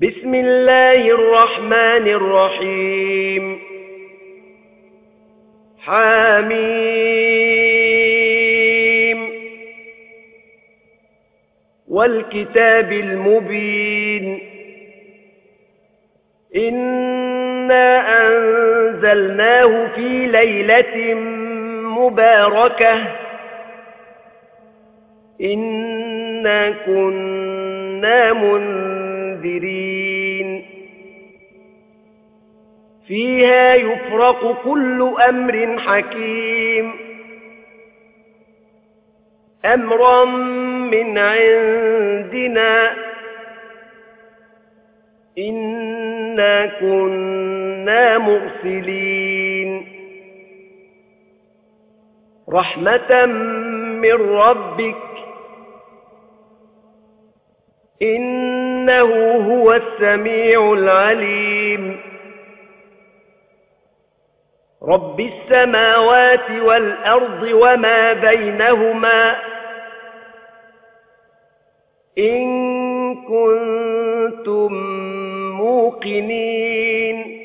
بسم الله الرحمن الرحيم حميم والكتاب المبين إنا أنزلناه في ليلة مباركة إنا كنا منذرين فيها يفرق كل أمر حكيم أمرا من عندنا إنا كنا مرسلين رحمة من ربك إنه هو السميع العليم رب السماوات والأرض وما بينهما إن كنتم موقنين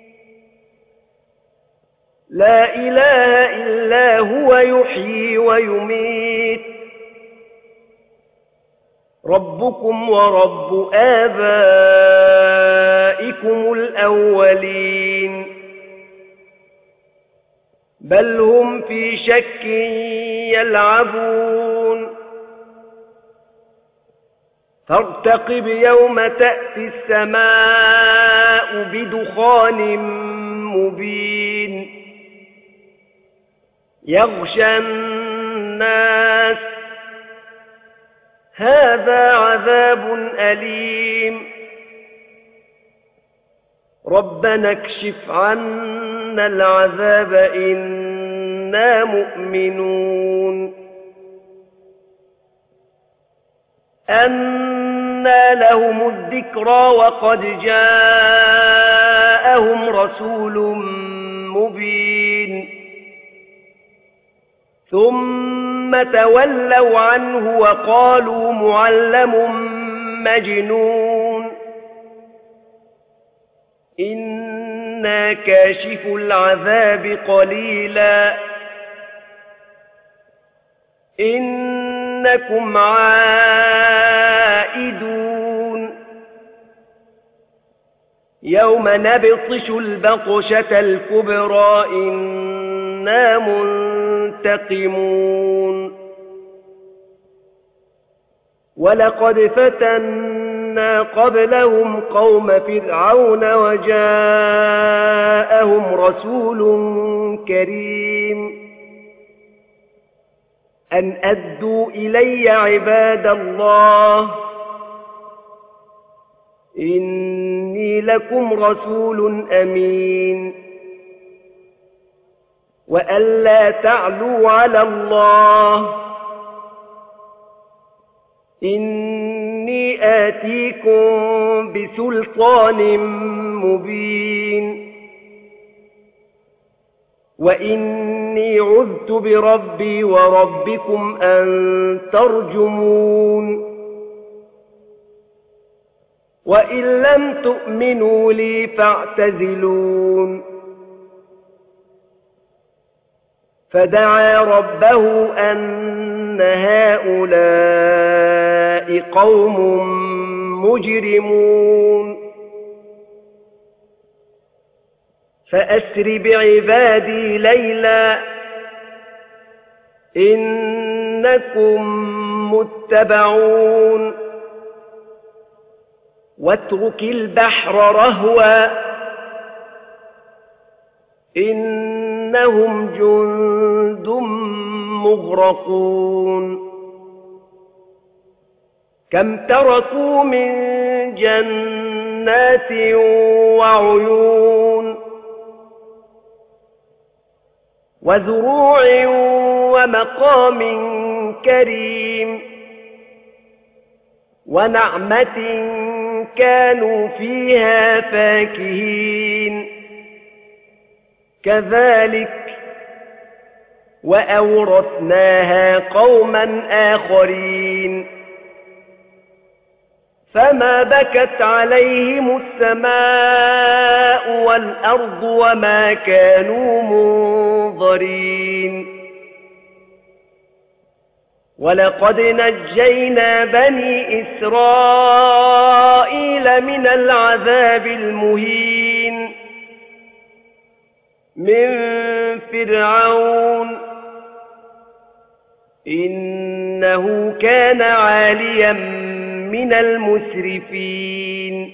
لا إله إلا هو يحيي ويميت ربكم ورب آبائكم الأولين بل هم في شك يلعبون فارتقب يوم تأتي السماء بدخان مبين يغشى الناس هذا عذاب أليم ربنا اكشف عنا العذاب إنا مؤمنون أنى لهم الذكرى وقد جاءهم رسول مبين ثم تولوا عنه وقالوا معلم مجنون إنا كاشف العذاب قليلا إنكم عائدون يوم نبطش البطشة الكبرى إنا منتقمون ولقد فتنا قبلهم قوم فرعون وجاءهم رسول كريم أن أدوا إلي عباد الله إني لكم رسول أمين وأن لا تعلوا على الله إني آتيكم بسلطان مبين وإني عذت بربي وربكم أن ترجمون وإن لم تؤمنوا لي فاعتزلون فدعا ربه أن هؤلاء قوم مجرمون فأسر بعبادي ليلا إنكم متبعون واترك البحر رهوا إنهم جند مغرقون كم تركوا من جنات وعيون وزروع ومقام كريم ونعمة كانوا فيها فاكهين كذلك وأورثناها قوما آخرين فما بكت عليهم السماء والأرض وما كانوا منظرين ولقد نجينا بني إسرائيل من العذاب المهين من فرعون إنه كان عاليا من المسرفين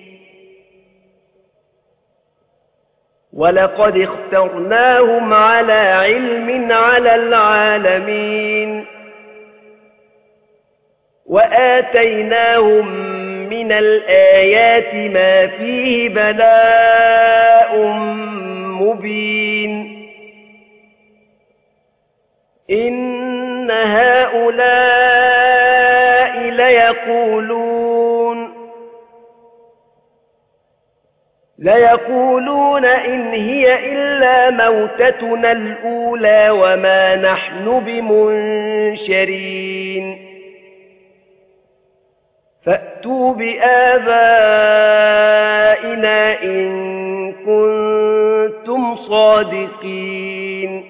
ولقد اخترناهم على علم على العالمين وآتيناهم من الآيات ما فيه بلاء مبين إن هؤلاء ليقولون إن هي إلا موتتنا الأولى وما نحن بمنشرين فأتوا بآبائنا إن كنتم صادقين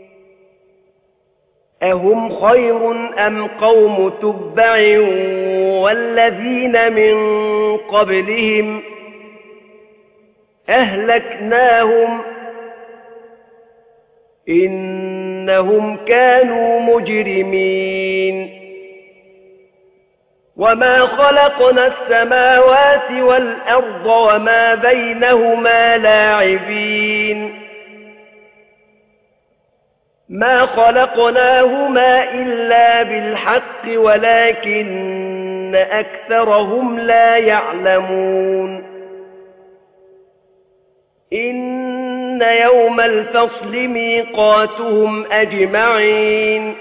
أهم خير أم قوم تبع والذين من قبلهم أهلكناهم إنهم كانوا مجرمين وما خلقنا السماوات والأرض وما بينهما لاعبين ما خلقناهما إلا بالحق ولكن أكثرهم لا يعلمون إن يوم الفصل ميقاتهم أجمعين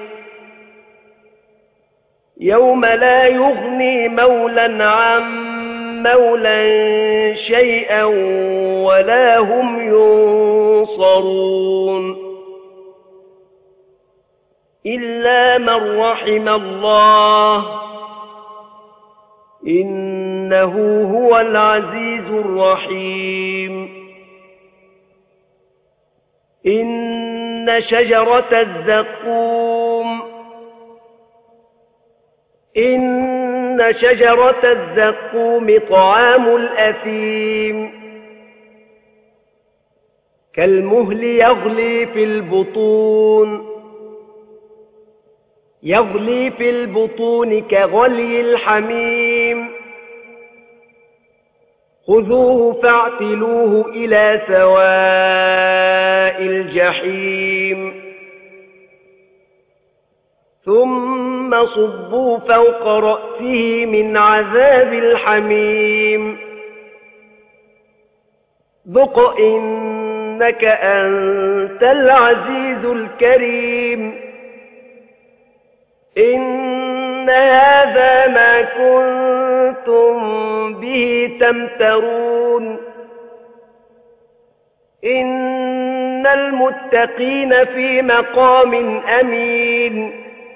يوم لا يغني مولى عن مولى شيئا ولا هم ينصرون إلا من رحم الله إنه هو العزيز الرحيم إن شجرة الزقوم طعام الأثيم كالمهل يغلي في البطون كغلي الحميم خذوه فاعتلوه إلى سواء الجحيم ثم صبوا فوق رأسه من عذاب الحميم ذق إنك أنت العزيز الكريم إن هذا ما كنتم به تمترون إن المتقين في مقام أمين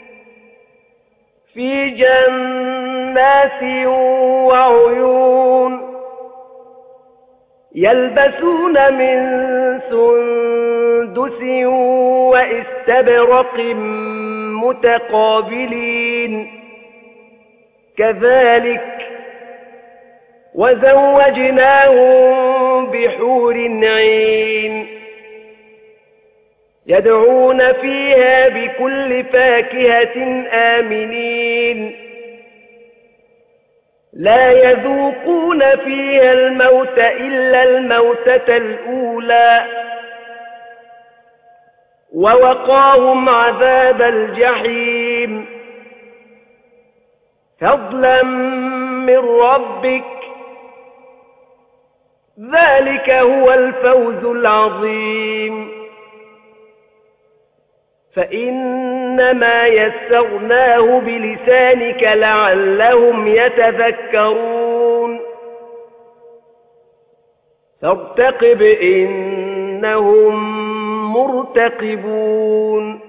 في جنات وعيون يلبسون من سندس واستبرق متقابلين كذلك وزوجناهم بحور عين يدعون فيها بكل فاكهة آمنين لا يذوقون فيها الموت إلا الموتة الأولى ووقاهم عذاب الجحيم فضلا من ربك ذلك هو الفوز العظيم فإنما يسرناه بلسانك لعلهم يتذكرون فارتقب إنهم مرتقبون